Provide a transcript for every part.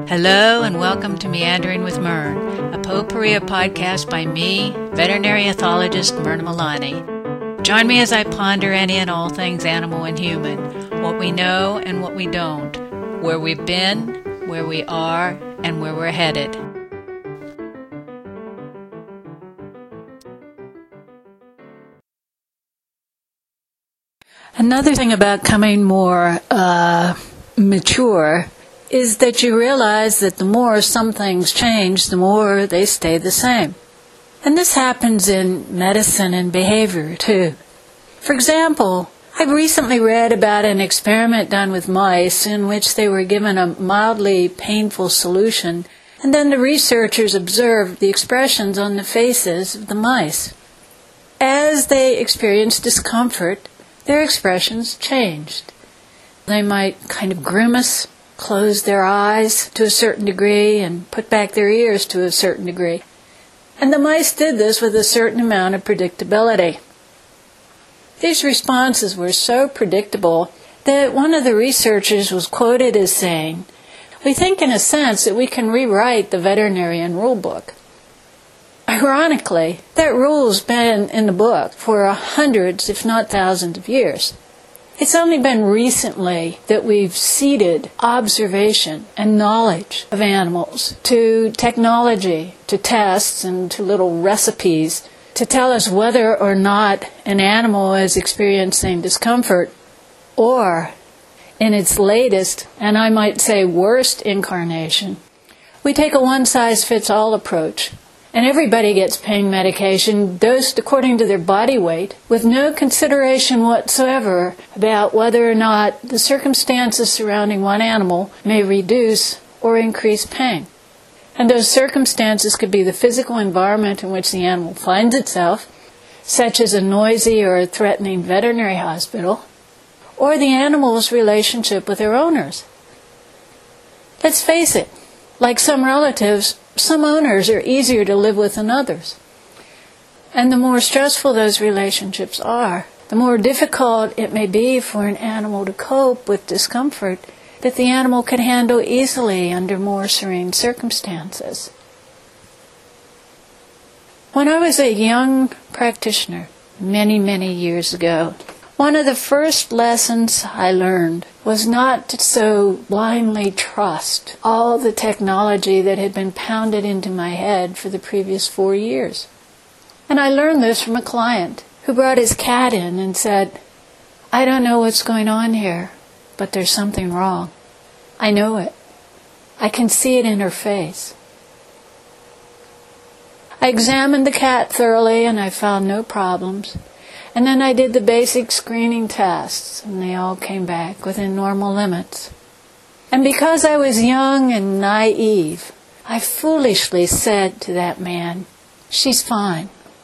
Hello and welcome to Meandering with Myrn, a potpourri podcast by me, veterinary ethologist Myrna Milani. Join me as I ponder any and all things animal and human, what we know and what we don't, where we've been, where we are, and where we're headed. Another thing about coming more mature is that you realize that the more some things change, the more they stay the same. And this happens in medicine and behavior, too. For example, I recently read about an experiment done with mice in which they were given a mildly painful solution, and then the researchers observed the expressions on the faces of the mice. As they experienced discomfort, their expressions changed. They might kind of grimace, close their eyes to a certain degree, and put back their ears to a certain degree. And the mice did this with a certain amount of predictability. These responses were so predictable that one of the researchers was quoted as saying, "We think in a sense that we can rewrite the veterinarian rule book." Ironically, that rule's been in the book for hundreds, if not thousands of years. It's only been recently that we've ceded observation and knowledge of animals to technology, to tests, and to little recipes to tell us whether or not an animal is experiencing discomfort, or, in its latest, and I might say worst incarnation, we take a one-size-fits-all approach. And everybody gets pain medication dosed according to their body weight, with no consideration whatsoever about whether or not the circumstances surrounding one animal may reduce or increase pain. And those circumstances could be the physical environment in which the animal finds itself, such as a noisy or threatening veterinary hospital, or the animal's relationship with their owners. Let's face it, like some relatives, some owners are easier to live with than others. And the more stressful those relationships are, the more difficult it may be for an animal to cope with discomfort that the animal can handle easily under more serene circumstances. When I was a young practitioner, many years ago, one of the first lessons I learned was not to so blindly trust all the technology that had been pounded into my head for the previous 4 years. And I learned this from a client who brought his cat in and said, "I don't know what's going on here, but there's something wrong. I know it. I can see it in her face." I examined the cat thoroughly and I found no problems. And then I did the basic screening tests, and they all came back within normal limits. And because I was young and naive, I foolishly said to that man, "She's fine."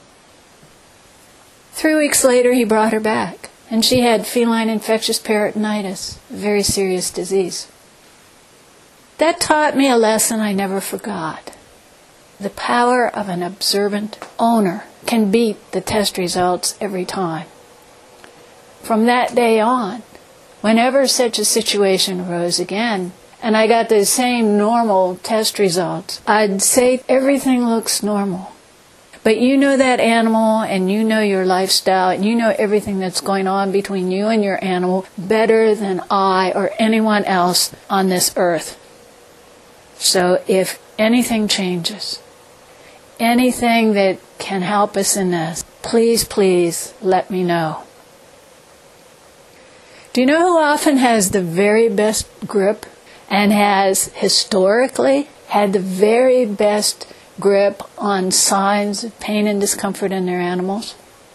3 weeks later, he brought her back, and she had feline infectious peritonitis, a very serious disease. That taught me a lesson I never forgot. The power of an observant owner can beat the test results every time. From that day on, whenever such a situation arose again, and I got the same normal test results, I'd say everything looks normal. But you know that animal, and you know your lifestyle, and you know everything that's going on between you and your animal better than I or anyone else on this earth. So if anything changes, anything that can help us in this, please let me know. Do you know who often has the very best grip and has historically had the very best grip on signs of pain and discomfort in their animals?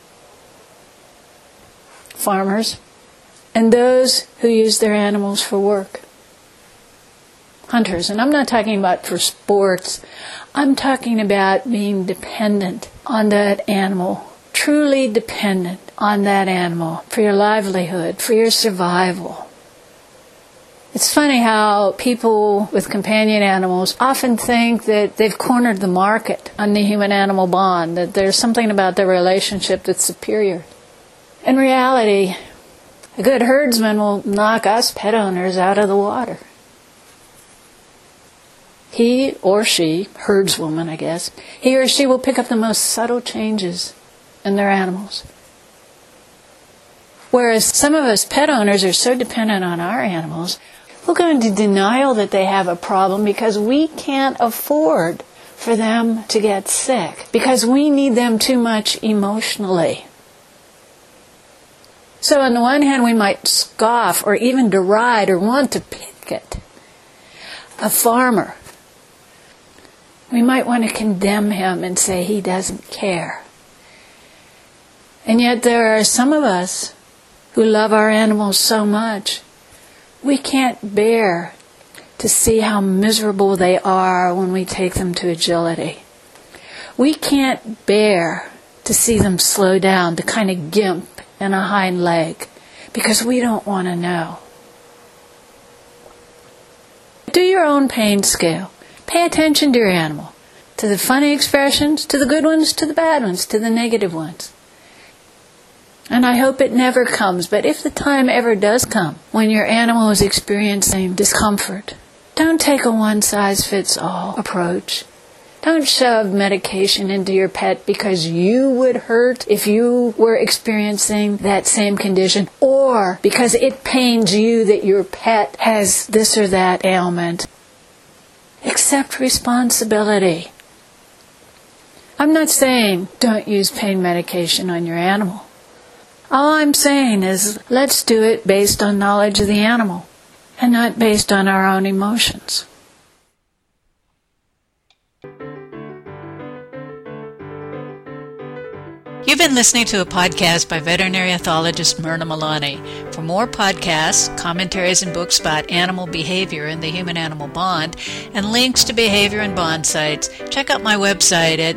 Farmers, and those who use their animals for work. Hunters, and I'm not talking about for sports. I'm talking about being dependent on that animal, truly dependent on that animal for your livelihood, for your survival. It's funny how people with companion animals often think that they've cornered the market on the human-animal bond, that there's something about their relationship that's superior. In reality, a good herdsman will knock us pet owners out of the water. he or she, herdswoman I guess, he or she will pick up the most subtle changes in their animals. Whereas some of us pet owners are so dependent on our animals, we'll go into denial that they have a problem because we can't afford for them to get sick, because we need them too much emotionally. So on the one hand, we might scoff or even deride or want to pick at a farmer. We might want to condemn him and say he doesn't care. And yet there are some of us who love our animals so much, we can't bear to see how miserable they are when we take them to agility. We can't bear to see them slow down, to kind of gimp in a hind leg, because we don't want to know. Do your own pain scale. Pay attention to your animal, to the funny expressions, to the good ones, to the bad ones, to the negative ones. And I hope it never comes, but if the time ever does come when your animal is experiencing discomfort, don't take a one-size-fits-all approach. Don't shove medication into your pet because you would hurt if you were experiencing that same condition, or because it pains you that your pet has this or that ailment. Accept responsibility. I'm not saying don't use pain medication on your animal. All I'm saying is let's do it based on knowledge of the animal and not based on our own emotions. You've been listening to a podcast by veterinary ethologist Myrna Malani. For more podcasts, commentaries, and books about animal behavior and the human-animal bond, and links to behavior and bond sites, check out my website at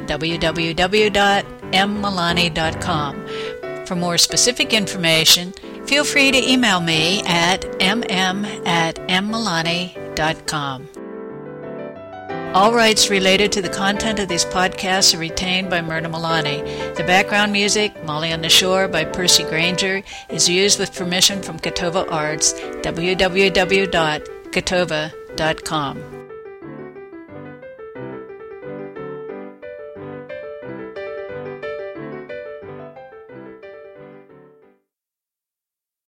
www.mmalani.com. For more specific information, feel free to email me at mm@mmalani.com. All rights related to the content of these podcasts are retained by Myrna Malani. The background music, Molly on the Shore by Percy Granger, is used with permission from Catova Arts, www.catova.com.